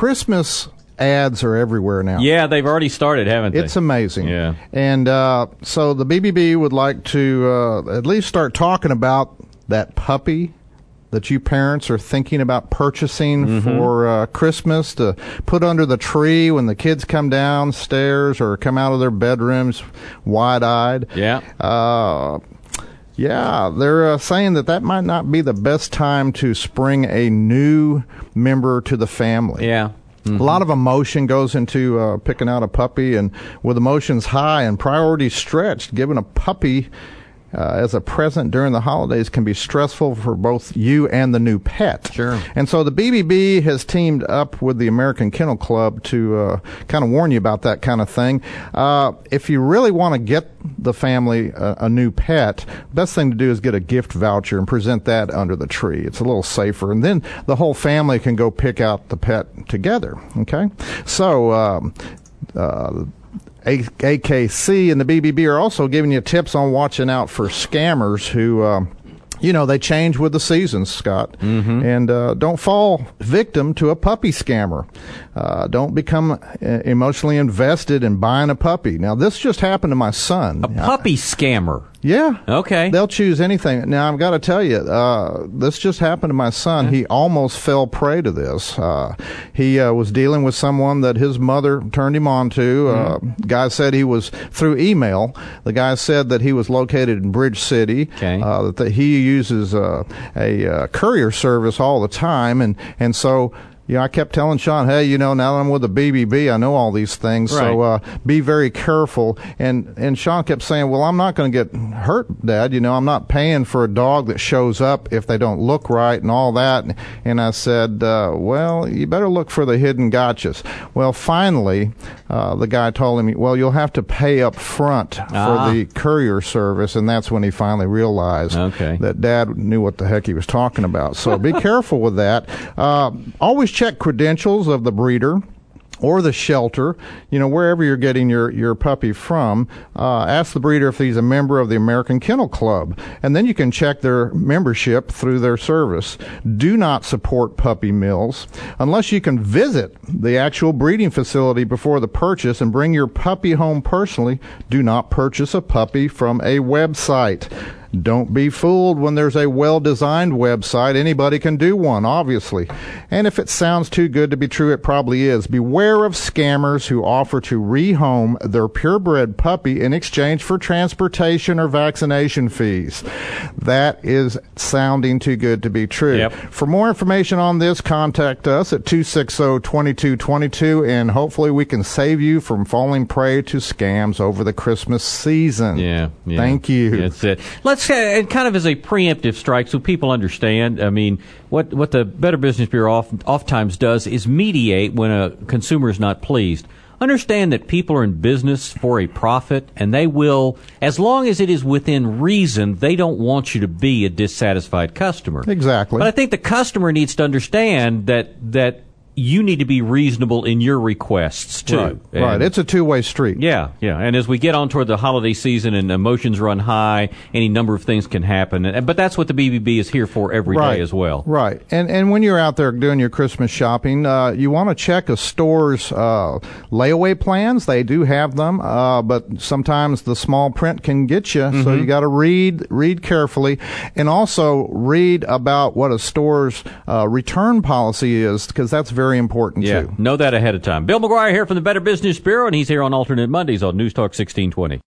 Christmas ads are everywhere now. Yeah, they've already started, haven't they? It's amazing. Yeah. And so the BBB would like to at least start talking about that puppy that you parents are thinking about purchasing for Christmas to put under the tree when the kids come downstairs or come out of their bedrooms wide-eyed. Yeah. Yeah, they're saying that might not be the best time to spring a new member to the family. Yeah. A lot of emotion goes into picking out a puppy, and with emotions high and priorities stretched, giving a puppy as a present during the holidays can be stressful for both you and the new pet. Sure. And so the BBB has teamed up with the American Kennel Club to kind of warn you about that kind of thing. If you really want to get the family a new pet, best thing to do is get a gift voucher and present that under the tree. It's a little safer. And then the whole family can go pick out the pet together. Okay? So, AKC and the BBB are also giving you tips on watching out for scammers who, they change with the seasons, Scott. And don't fall victim to a puppy scammer. Don't become emotionally invested in buying a puppy. Now, this just happened to my son. A puppy scammer. Yeah. Okay. They'll choose anything. Now, I've got to tell you, this just happened to my son. He almost fell prey to this. He was dealing with someone that his mother turned him on to. Guy said he was through email. The guy said that he was located in Bridge City. Okay. That he uses a courier service all the time. And so... I kept telling Sean, hey, now that I'm with the BBB, I know all these things, right. So be very careful. And Sean kept saying, well, I'm not going to get hurt, Dad. I'm not paying for a dog that shows up if they don't look right and all that. And I said, well, you better look for the hidden gotchas. Well, finally, the guy told him, well, you'll have to pay up front for the courier service. And that's when he finally realized that Dad knew what the heck he was talking about. So be careful with that. Always check credentials of the breeder or the shelter, wherever you're getting your puppy from. Ask the breeder if he's a member of the American Kennel Club, and then you can check their membership through their service. Do not support puppy mills unless you can visit the actual breeding facility before the purchase and bring your puppy home personally. Do not purchase a puppy from a website. Don't be fooled when there's a well-designed website. Anybody can do one, obviously. And if it sounds too good to be true, it probably is. Beware of scammers who offer to rehome their purebred puppy in exchange for transportation or vaccination fees. That is sounding too good to be true. Yep. For more information on this, contact us at 260-2222, and hopefully we can save you from falling prey to scams over the Christmas season. Yeah. Thank you. That's it. Let's kind of as a preemptive strike so people understand. I mean, what the Better Business Bureau oftentimes does is mediate when a consumer is not pleased. Understand that people are in business for a profit, and they will, as long as it is within reason, they don't want you to be a dissatisfied customer. Exactly. But I think the customer needs to understand that you need to be reasonable in your requests, too. Right. It's a two-way street. Yeah. And as we get on toward the holiday season and emotions run high, any number of things can happen. But that's what the BBB is here for every day as well. Right. And when you're out there doing your Christmas shopping, you want to check a store's layaway plans. They do have them, but sometimes the small print can get you. So you got to read carefully, and also read about what a store's return policy is, because that's very important, too. Know that ahead of time. Bill McGuire here from the Better Business Bureau, and he's here on Alternate Mondays on News Talk 1620.